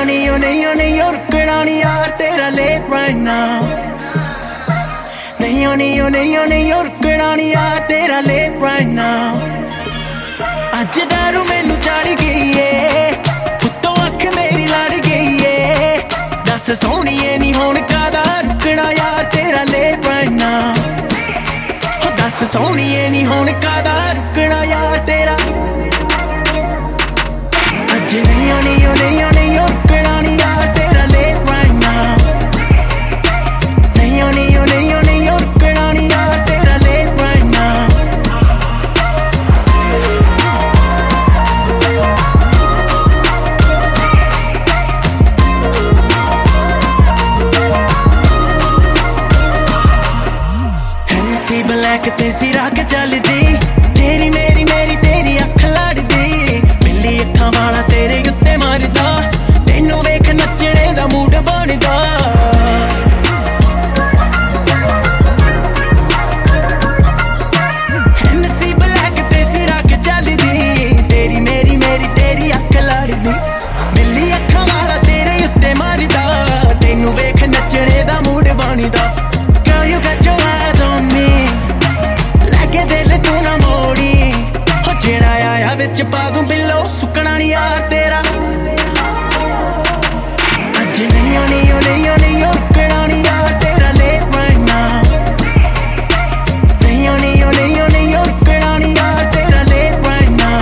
नहीं रुकना नहीं यार तेरा late right now। नहीं रुकना नहीं यार तेरा late right now। अज दारू मैनू चढ़ गई है, उत्तों अख मेरी लड़ गई है। दस सोहणीए नी हुण कादा रुकना यार तेरा late right now। दस सोहणीए नी हुण कादा रुकना यार तेरा। अज नहीं रुकना नहीं यार तेरा late right now। नहीं रुकना नहीं यार तेरा late right now। Hennessy black ते सिरा के चलदी, तेरी मेरी तेरी अख लड़दी। बिल्ली अखां वाला तेरे उत्ते मरदा, तैनू वेख नचने दा मूड बनदा। हैनेसी ब्लैक ते सिरा के चलदी, तेरी मेरी तेरी अख लड़दी। बिल्ली अखां वाला तेरे उत्ते मरदा, तैनू वेख नचने दा मूड बनदा। Girl, you got your eyes on me, लागे दिल तू ना मोड़ी। हो जेड़ा आया विच पा दूं बिल्लो, सुकना नहीं यार तेरा। अज नहीं रुकना नहीं यार तेरा late right now। नहीं रुकना नहीं यार तेरा late right now।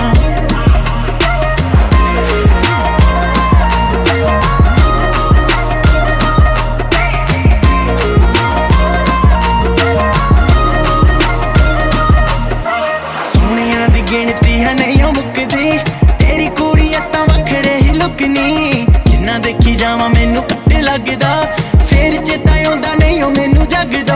सोहणियां दी गिनती है नहीं मुकदी, तेरी कुड़ी तां वखरे ही लुकनी। जिन्ना देखी जावां मैनू कट्टे लगदा, फेर चेता आउंदा नहीं ओ मैनू जगदा।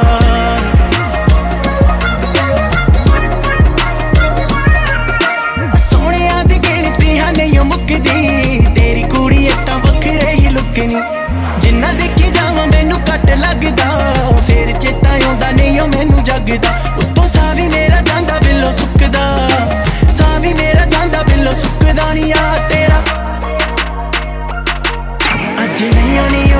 सोहणियां दी गिनती है नहीं मुकदी, तेरी कुड़ी तां वखरे ही लुकनी। जिन्ना देखी जावां मैनू कट्ट लगदा, फेर चेता आउंदा नहीं ओ मैनू जगदा। उत्तों सा भी मेरा जांदा बिल्लो सुकदा, सा भी मेरा जांदा बिल्लो सुकदा नहीं यार तेरा। अज नहीं